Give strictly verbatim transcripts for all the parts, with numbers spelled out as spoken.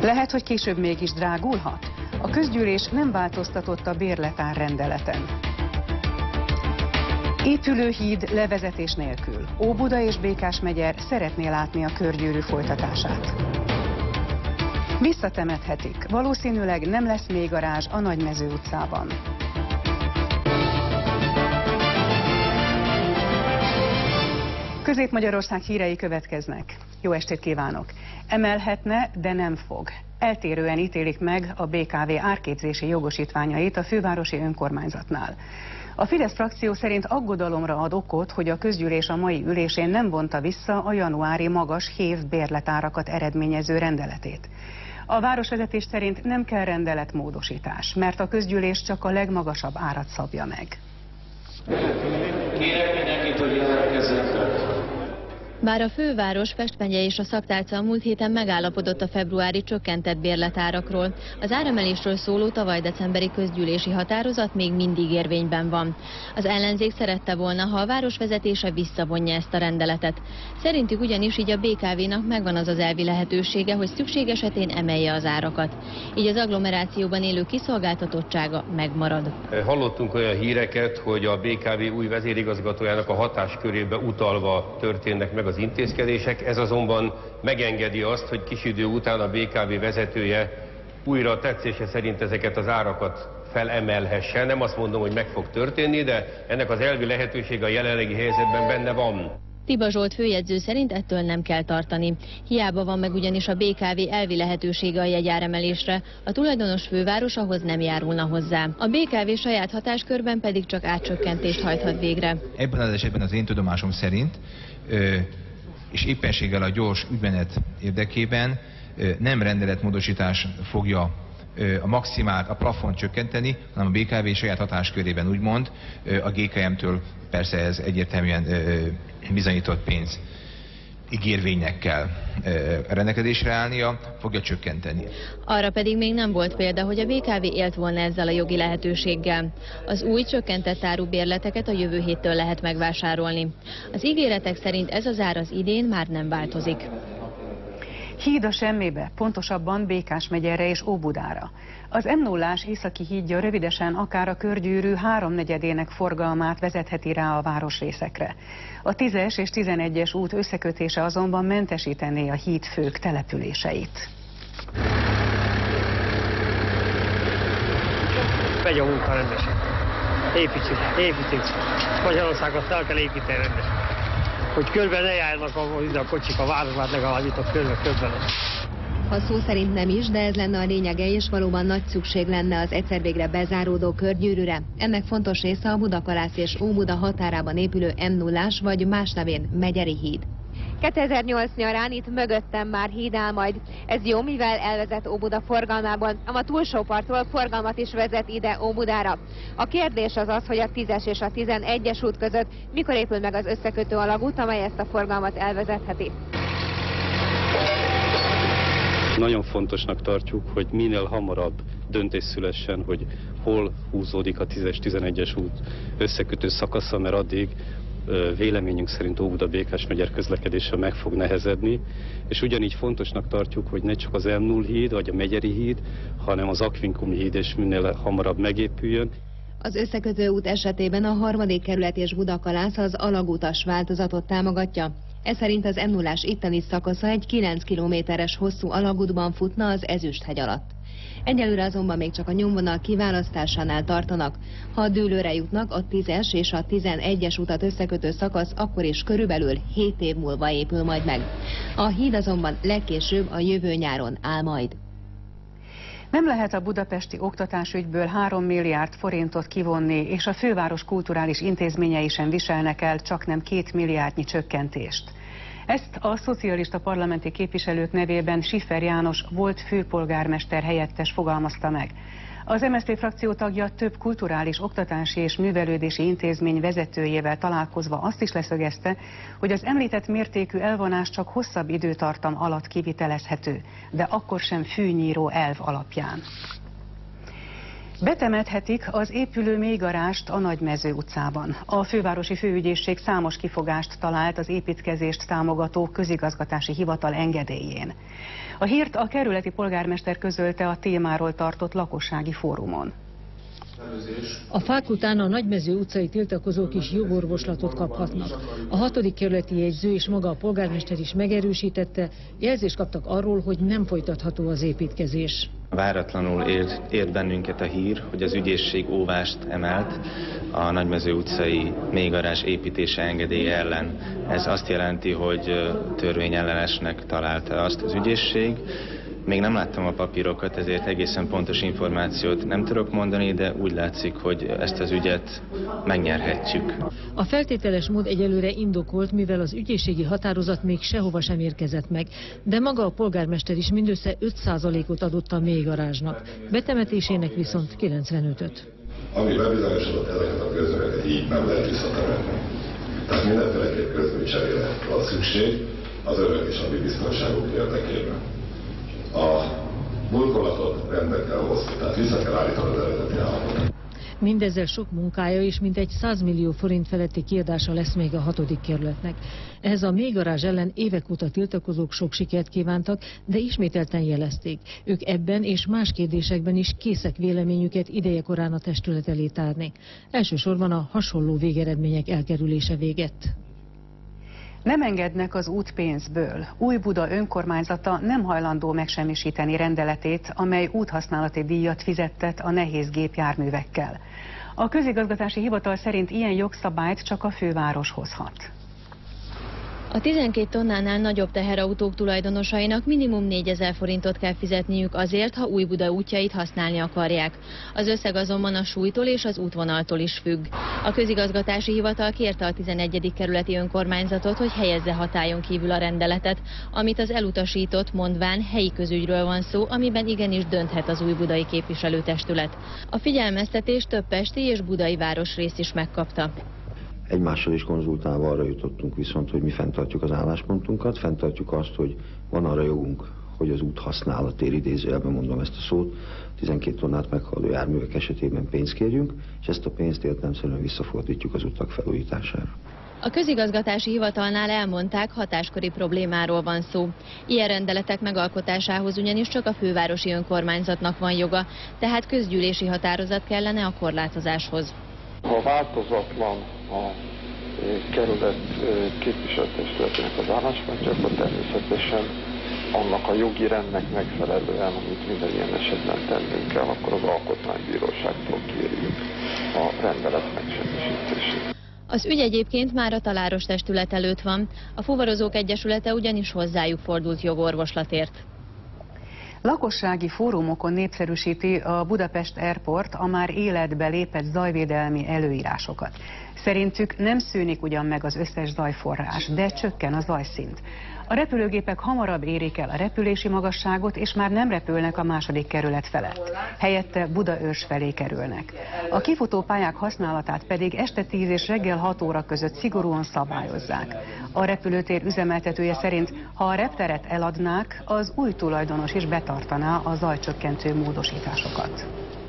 Lehet, hogy később mégis drágulhat? A közgyűlés nem változtatott a bérletár rendeleten. Épülő híd levezetés nélkül. Óbuda és Békásmegyer szeretné látni a körgyűrű folytatását. Visszatemethetik. Valószínűleg nem lesz még garázs a Nagymező utcában. Közép-Magyarország hírei következnek. Jó estét kívánok! Emelhetne, de nem fog. Eltérően ítélik meg a bé ká vé árképzési jogosítványait a fővárosi önkormányzatnál. A Fidesz frakció szerint aggodalomra ad okot, hogy a közgyűlés a mai ülésén nem vonta vissza a januári magas hév bérletárakat eredményező rendeletét. A városvezetés szerint nem kell rendeletmódosítás, mert a közgyűlés csak a legmagasabb árat szabja meg. Kérek mindenkit, hogy jelentkezzen fel. Bár a főváros, Pest megye és a szaktárca a múlt héten megállapodott a februári csökkentett bérletárakról, az áremelésről szóló tavaly decemberi közgyűlési határozat még mindig érvényben van. Az ellenzék szerette volna, ha a város vezetése visszavonja ezt a rendeletet. Szerintük ugyanis így a bé ká vénak megvan az az elvi lehetősége, hogy szükség esetén emelje az árakat. Így az agglomerációban élő kiszolgáltatottsága megmarad. Hallottunk olyan híreket, hogy a bé ká vé új vezérigazgatójának a hatáskörébe utalva történnek meg az intézkedések, ez azonban megengedi azt, hogy kis idő után a bé ká vé vezetője újra tetszése szerint ezeket az árakat felemelhesse. Nem azt mondom, hogy meg fog történni, de ennek az elvi lehetősége a jelenlegi helyzetben benne van. Tiba Zsolt főjegyző szerint ettől nem kell tartani. Hiába van meg ugyanis a bé ká vé elvi lehetősége a jegyáremelésre, a tulajdonos főváros ahhoz nem járulna hozzá. A bé ká vé saját hatáskörben pedig csak árcsökkentést hajthat végre. Ebben az esetben az én tudomásom szerint, és éppenséggel a gyors ügymenet érdekében nem rendeletmódosítás fogja a maximált, a plafont csökkenteni, hanem a bé ká vé saját hatáskörében úgymond, a gé ká em-től persze ez egyértelműen bizonyított pénz ígérvényekkel rendelkezésre állnia, fogja csökkenteni. Arra pedig még nem volt példa, hogy a bé ká vé élt volna ezzel a jogi lehetőséggel. Az új csökkentett áru bérleteket a jövő héttől lehet megvásárolni. Az ígéretek szerint ez az ár az idén már nem változik. Híd a semmibe, pontosabban Békásmegyerre és Óbudára. Az em nullás északi hídja rövidesen akár a körgyűrű háromnegyedének forgalmát vezetheti rá a városrészekre. A tízes és tizenegyes út összekötése azonban mentesítené a hídfők településeit. Megy a munka rendesen. Építsük, építsük. Magyarországot fel kell építeni rendesen. Hogy körben ne járnak a, a kocsik a városban, legalább itt a körbe, körben. Ha szó szerint nem is, de ez lenne a lényege, és valóban nagy szükség lenne az egyszer végre bezáródó körgyűrűre. Ennek fontos része a Budakalász és Óbuda határában épülő em nullás vagy más nevén Megyeri híd. kétezer-nyolc nyarán itt mögöttem már híd áll majd. Ez jó, mivel elvezet Óbuda forgalmából, ám a túlsó parttól forgalmat is vezet ide Óbudára. A kérdés az az, hogy a tízes és a tizenegyes út között mikor épül meg az összekötő alagút, amely ezt a forgalmat elvezetheti. Nagyon fontosnak tartjuk, hogy minél hamarabb döntés szülessen, hogy hol húzódik a tízes tizenegyes út összekötő szakasza, mert addig véleményünk szerint Óbuda-Békásmegyer közlekedése meg fog nehezedni, és ugyanígy fontosnak tartjuk, hogy ne csak az em nulla híd vagy a Megyeri híd, hanem az Aquincumi híd is minél hamarabb megépüljön. Az összekötő út esetében a harmadik kerület és Budakalász az alagutas változatot támogatja. Ez szerint az em nullás itteni szakasza egy kilenc kilométeres hosszú alagútban futna az Ezüsthegy alatt. Egyelőre azonban még csak a nyomvonal kiválasztásánál tartanak. Ha a dűlőre jutnak, a tízes és a tizenegyes utat összekötő szakasz akkor is körülbelül hét év múlva épül majd meg. A híd azonban legkésőbb a jövő nyáron áll majd. Nem lehet a budapesti oktatásügyből három milliárd forintot kivonni, és a főváros kulturális intézményei sem viselnek el csaknem két milliárdnyi csökkentést. Ezt a szocialista parlamenti képviselők nevében Schiffer János volt főpolgármester helyettes fogalmazta meg. Az em es zé pé frakció tagja több kulturális, oktatási és művelődési intézmény vezetőjével találkozva azt is leszögezte, hogy az említett mértékű elvonás csak hosszabb időtartam alatt kivitelezhető, de akkor sem fűnyíró elv alapján. Betemethetik az épülő mélygarást a Nagymező utcában. A fővárosi főügyészség számos kifogást talált az építkezést támogató közigazgatási hivatal engedélyén. A hírt a kerületi polgármester közölte a témáról tartott lakossági fórumon. A fák után a Nagymező utcai tiltakozók is jogorvoslatot kaphatnak. A hatodik kerületi jegyző és maga a polgármester is megerősítette, jelzést kaptak arról, hogy nem folytatható az építkezés. Váratlanul ért, ért bennünket a hír, hogy az ügyészség óvást emelt a Nagymező utcai mélygarázs építése engedélye ellen. Ez azt jelenti, hogy törvényellenesnek találta azt az ügyészség. Még nem láttam a papírokat, ezért egészen pontos információt nem tudok mondani, de úgy látszik, hogy ezt az ügyet megnyerhetjük. A feltételes mód egyelőre indokolt, mivel az ügyészségi határozat még sehova sem érkezett meg, de maga a polgármester is mindössze öt százalékot adott a mélygarázsnak, betemetésének viszont kilencvenötöt. Ami bebizonyosodott, ezeket a közműveket így nem lehet visszatemetni. Tehát mindenféleképp közműcserére van szükség az örök és a mi biztonságunk érdekében. A burkolatot rendbe kell hozni, tehát vissza kell állítani az eredeti állapotot. Mindezzel sok munkája és mintegy száz millió forint feletti kiadása lesz még a hatodik kerületnek. Ehhez a mélygarázs ellen évek óta tiltakozók sok sikert kívántak, de ismételten jelezték. Ők ebben és más kérdésekben is készek véleményüket idejekorán a testület elé tárni. Elsősorban a hasonló végeredmények elkerülése végett. Nem engednek az útpénzből. Újbuda önkormányzata nem hajlandó megsemmisíteni rendeletét, amely úthasználati díjat fizettet a nehéz gépjárművekkel. A közigazgatási hivatal szerint ilyen jogszabályt csak a főváros hozhat. A tizenkét tonnánál nagyobb teherautók tulajdonosainak minimum négyezer forintot kell fizetniük azért, ha Újbuda útjait használni akarják. Az összeg azonban a súlytól és az útvonaltól is függ. A közigazgatási hivatal kérte a tizenegyedik kerületi önkormányzatot, hogy helyezze hatályon kívül a rendeletet, amit az elutasított, mondván helyi közügyről van szó, amiben igenis dönthet az újbudai képviselőtestület. A figyelmeztetést több pesti és budai városrész is megkapta. Egymással is konzultálva arra jutottunk viszont, hogy mi fenntartjuk az álláspontunkat, fenntartjuk azt, hogy van arra jogunk, hogy az út használatért, idézőjelben mondom ezt a szót, tizenkét tonnát meghaladó járművek esetében pénzt kérjünk, és ezt a pénzt értelemszerűen visszafordítjuk az utak felújítására. A közigazgatási hivatalnál elmondták, hatáskori problémáról van szó. Ilyen rendeletek megalkotásához ugyanis csak a fővárosi önkormányzatnak van joga, tehát közgyűlési határozat kellene a korlátozáshoz. Ha változatlan a kerület képviselőtestületének az álláspontja, akkor természetesen annak a jogi rendnek megfelelően, amit minden ilyen esetben tennünk kell, akkor az alkotmánybíróságtól kérjük a rendelet megsemmisítését. Az ügy egyébként már a taláros testület előtt van, a Fuvarozók Egyesülete ugyanis hozzájuk fordult jogorvoslatért. Lakossági fórumokon népszerűsíti a Budapest Airport a már életbe lépett zajvédelmi előírásokat. Szerintük nem szűnik ugyan meg az összes zajforrás, de csökken a zajszint. A repülőgépek hamarabb érik el a repülési magasságot, és már nem repülnek a második kerület felett. Helyette Budaörs felé kerülnek. A kifutó pályák használatát pedig este tíz és reggel hat óra között szigorúan szabályozzák. A repülőtér üzemeltetője szerint, ha a repteret eladnák, az új tulajdonos is betartaná a zajcsökkentő módosításokat.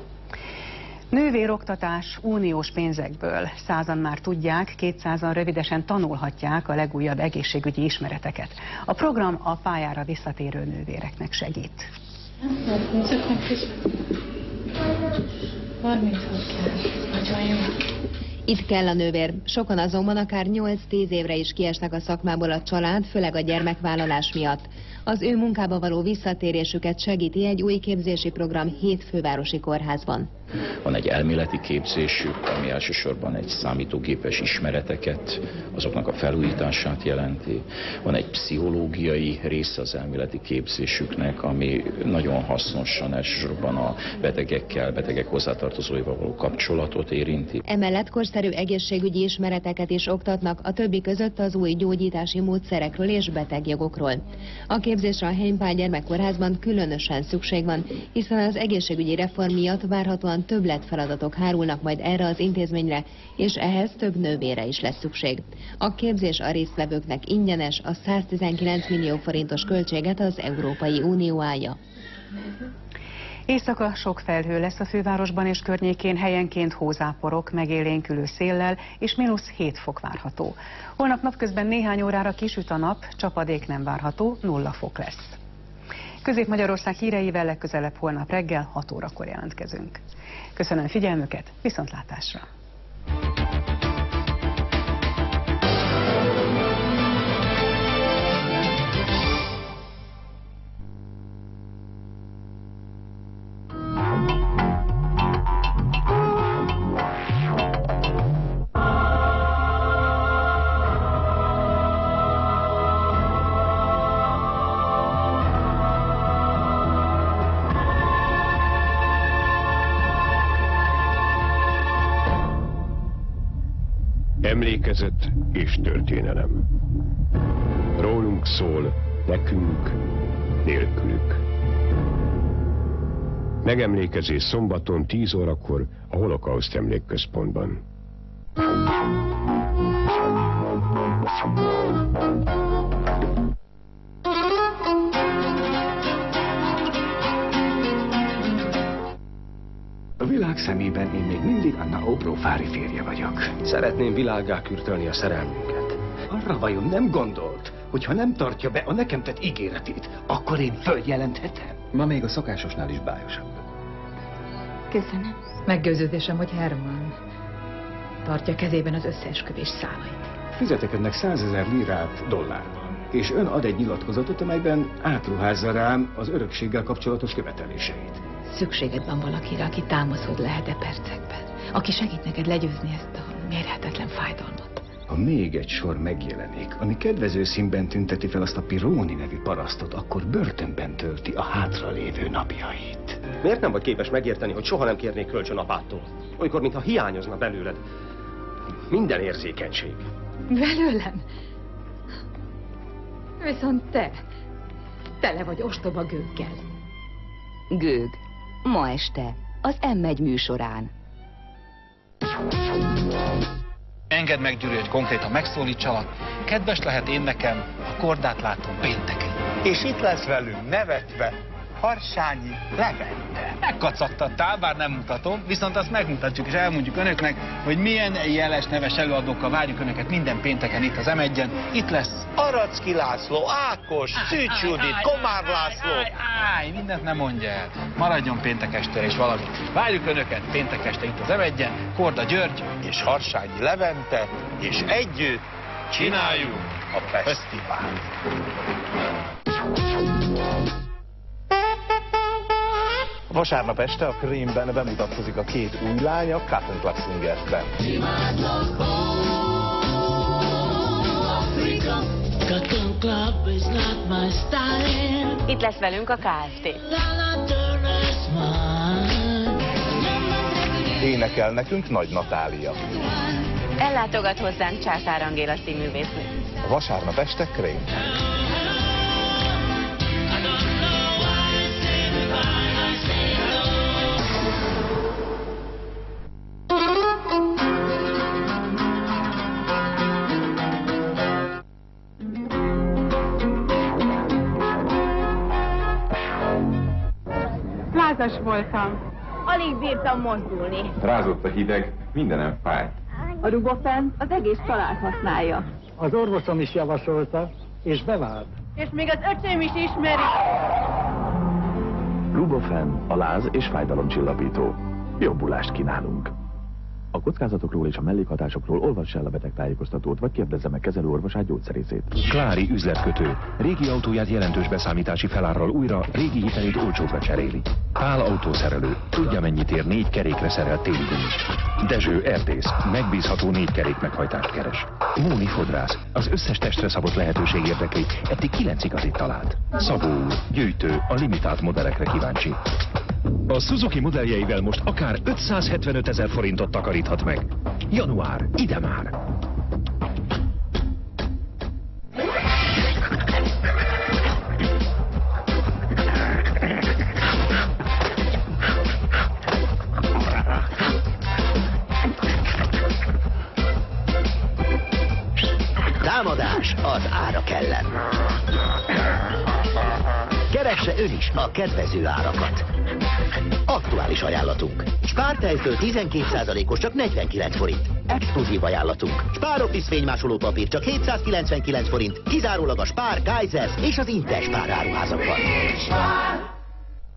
Nővéroktatás uniós pénzekből. Százan már tudják, kétszázan rövidesen tanulhatják a legújabb egészségügyi ismereteket. A program a pályára visszatérő nővéreknek segít. Itt kell a nővér. Sokan azonban akár nyolc-tíz évre is kiesnek a szakmából a család, főleg a gyermekvállalás miatt. Az ő munkába való visszatérésüket segíti egy új képzési program hét fővárosi kórházban. Van egy elméleti képzésük, ami elsősorban egy számítógépes ismereteket, azoknak a felújítását jelenti. Van egy pszichológiai része az elméleti képzésüknek, ami nagyon hasznosan elsősorban a betegekkel, betegek hozzátartozóival való kapcsolatot érinti. Emellett korszerű egészségügyi ismereteket is oktatnak, a többi között az új gyógyítási módszerekről és betegjogokról. A képzésre a Heimpál gyermekkórházban különösen szükség van, hiszen az egészségügyi reform miatt várhatóan többletfeladatok hárulnak majd erre az intézményre, és ehhez több nővére is lesz szükség. A képzés a résztvevőknek ingyenes, a száztizenkilenc millió forintos költséget az Európai Unió állja. Éjszaka sok felhő lesz a fővárosban és környékén, helyenként hózáporok, megélénkülő széllel, és mínusz hét fok várható. Holnap napközben néhány órára kisüt a nap, csapadék nem várható, nulla fok lesz. Közép-Magyarország híreivel legközelebb holnap reggel hat órakor jelentkezünk. Köszönöm figyelmüket, viszontlátásra! Emlékezet és történelem. Rólunk szól, nekünk, nélkülük. Megemlékezés szombaton tíz órakor a Holokauszt Emlékközpontban. A világ szemében én még mindig Anna Óbrófári férje vagyok. Szeretném világgá kürtölni a szerelmünket. Arra vajon nem gondolt, hogy ha nem tartja be a nekem tett ígéretét, akkor én följelenthetem? Ma még a szokásosnál is bájosabb. Köszönöm. Meggyőződésem, hogy Herman tartja kezében az összeesküvés szálait. Fizetek önnek százezer lirát dollárban, és ön ad egy nyilatkozatot, amelyben átruházza rám az örökséggel kapcsolatos követeléseit. Szükséged van valakire, aki támaszod lehet-e percekben, aki segít neked legyőzni ezt a mérhetetlen fájdalmat. Ha még egy sor megjelenik, ami kedvező színben tünteti fel azt a Pironi nevű parasztot, akkor börtönben tölti a hátralévő napjait. Miért nem vagy képes megérteni, hogy soha nem kérnék kölcsön apától? Olykor, mintha hiányozna belőled minden érzékenység. Belőlem? Viszont te, tele vagy ostoba gőggel. Gőg. Ma este, az M egy műsorán. Engedd meg, Gyuri, hogy konkrétan megszólítsalak. Kedves lehet én nekem, a kordát látom pénteken. És itt lesz velünk nevetve Harsányi Levente. Megkacagtattál, bár nem mutatom, viszont azt megmutatjuk és elmondjuk önöknek, hogy milyen jeles neves előadókkal várjuk önöket minden pénteken itt az M egyen. Itt lesz Aracki László, Ákos, Szűcs Judit, Komár László. Állj, állj, mindent nem mondja el. Maradjon péntek este és valami. Várjuk önöket péntek este itt az M egyen, Korda György és Harsányi Levente, és együtt csináljuk a fesztivált. Vasárnap este a Krémben bemutatkozik a két új lány a Cotton Club Singersben. Itt lesz velünk a Kft. Énekel nekünk Nagy Natália. Ellátogat hozzánk Császár Angéla színművésznő. A vasárnap este Krém. Lázas voltam. Alig bírtam mozdulni. Rázott a hideg, mindenem fáj. A Rubofen az egész család használja. Az orvosom is javasolta, és bevált. És még az öcsém is ismeri. Rubofen, a láz és fájdalomcsillapító. Jobbulást kínálunk. A kockázatokról és a mellékhatásokról olvass el a betegtájékoztatót, vagy kérdezze meg kezelőorvosát, gyógyszerészét. Klári üzletkötő. Régi autóját jelentős beszámítási felárral újra, régi hitelét olcsóbbra cseréli. Pál autószerelő. Tudja, mennyit ér négy kerékre szerelt téli gumi. Dezső erdész. Megbízható négy kerék meghajtást keres. Móni fodrász. Az összes testre szabott lehetőség érdekli, eddig kilenc igazit talált. Szabó úr. Gyűjtő. A limitált modellekre kíváncsi. A Suzuki modelljeivel most akár ötszázhetvenöt ezer forintot takaríthat meg. Január, ide már! Támadás az árak ellen. Keresse ön is a kedvező árakat. Aktuális ajánlatunk. Spár tejföl tizenkét százalékos csak negyvenkilenc forint. Exkluzív ajánlatunk. Spár Office fénymásoló papír csak hétszázkilencvenkilenc forint. Kizárólag a Spár, Kaisers és az Interspár áruházakban.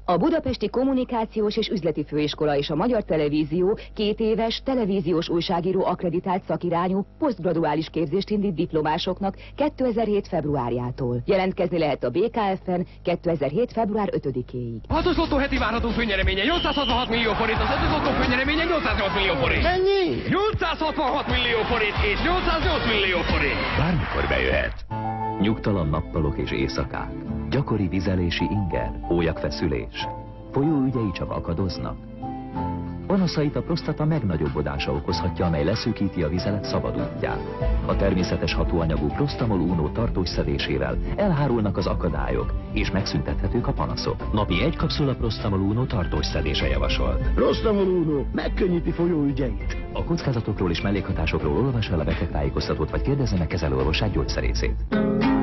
A Budapesti Kommunikációs és Üzleti Főiskola és a Magyar Televízió két éves televíziós újságíró akkreditált szakirányú posztgraduális képzést indít diplomásoknak kétezer-hét februárjától. Jelentkezni lehet a bé ká efen kétezer-hét február ötödikéig. Hatos lottó heti várható főnyereménye nyolcszázhatvanhat millió forint, az ötös lottó főnyereménye nyolcszáznyolc millió forint. Mennyi? nyolcszázhatvanhat millió forint és nyolcszáznyolc millió forint. Bármikor bejöhet. Nyugtalan nappalok és éjszakák, gyakori vizelési inger, hólyagfeszülés, folyóügyei csak akadoznak. Panaszait a prostata megnagyobbodása okozhatja, amely leszűkíti a vizelet szabad útját. A természetes hatóanyagú Prostamol Uno tartós szedésével elhárulnak az akadályok, és megszüntethetők a panaszok. Napi egy kapszula Prostamol Uno tartós szedése javasolt. Prostamol Uno megkönnyíti folyóügyeit. A kockázatokról és mellékhatásokról olvassa el a betegtájékoztatót, vagy kérdezze meg kezelőorvosát, gyógyszerészét.